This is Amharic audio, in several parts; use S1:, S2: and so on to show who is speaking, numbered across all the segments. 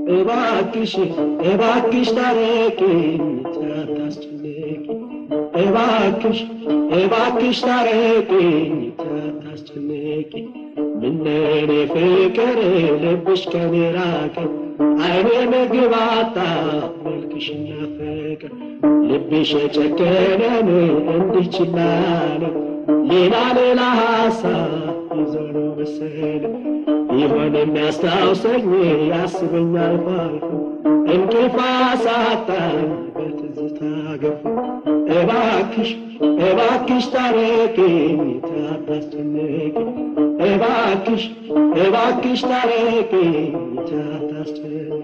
S1: እባክሽ እባክሽ ታረቂኝ ታታስጨንቂ እባክሽ እባክሽ ታረቂኝ ታታስጨንቂ ምነኔ ፍቅር ልብሽ ከኔ ራቀ አይኔ ምግብ አጣ መልክሽ ናፈቀ ልብሽ ጨከነን እንዲህ ችላ አለ ሌላ ሌላ ሀሳብ ይዞ ነው መሰለ ይሆን የሚያስታውሰኝ ያስበኛል ባልኩ እንቅልፍ አሳጣኝ በትዝታ ገፉ እባክሽ እባክሽ ታረቂኝ ታታስጨንቂ እባክሽ እባክሽ ታረቂኝ ታታስጨንቂ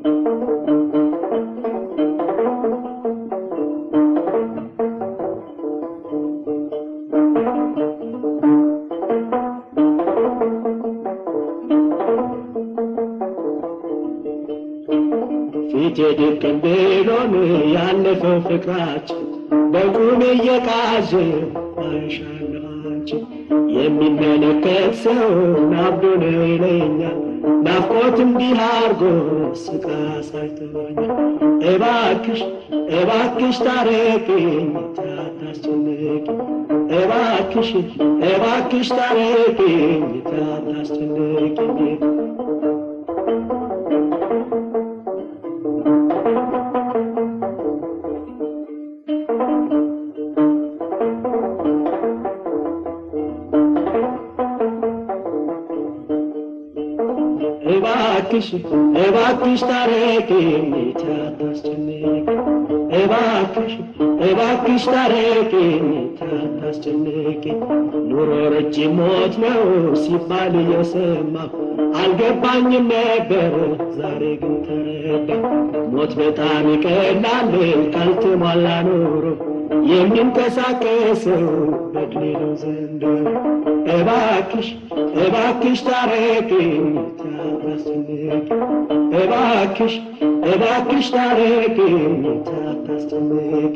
S1: ፊቴ ድቅን ብሎን ያለፈው ፍቅራችን በቁሜ እየቃዠ አይሻለሁ አንቺን የሚመለከት ሰው ናብዶ ነው ይለኛል ናፍቆት እንዲህ አርጎ ስቃ ሳይተወኛል እባክሽ እባክሽ ታረቂኝ ታታስጨንቂ እባክሽ እባክሽ ታረቂኝ ታታስጨንቂ እባክሽ እባክሽ ታረቂኝ ታታስጨንቂ እባክሽ እባክሽ ታረቂኝ ታታስጨንቂ ኑሮ ረጅም ሞት ነው ሲባል እየሰማሁ አልገባኝም ነበር ዛሬ ግን ተረዳሁ ሞት በጣም ይቀላል ካልተሟላ ኑሮ የሚንቀሳቀሰው በድኔ ነው ዘንድሮ እባክሽ እባክሽ ታረቂኝ ታታስጨንቂ እባክሽ እባክሽ ታረቂኝ ታታስጨንቂ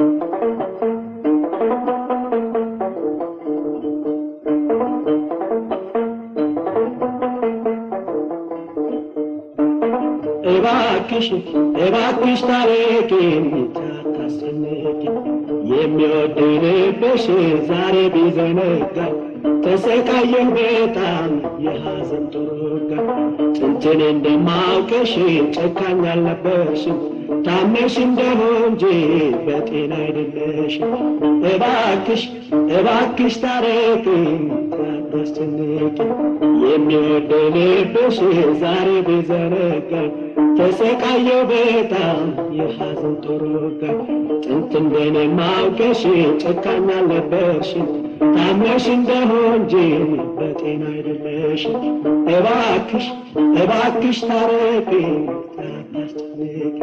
S1: እባክሽ እባክሽ ታረቂኝ ታታስጨንቂ የሚወደኝ ልብሽ ዛሬ ቢዘነጋኝ ተሰቃየሁ በጣም የሐዘን ጥሩጋ ጥንትን እንደማውቅሽ ጨካኝ አልነበርሽም ታመሽ እንደሆን እንጂ በጤና አይደለሽም እባክሽ እባክሽ ታረቂኝ ታታስጨንቂ የሚወደኝ ልብሽ ዛሬ ቢዘነጋኝ ተሰቃየሁ በጣም የሐዘን ጥሩጋ ጥንት እንደማውቅሽ ጨካኝ አልነበርሽም ታመሽ እንደሆን እንጂ በጤና አይደለሽም እባክሽ እባክሽ ታረቂኝ ታታስጨንቂ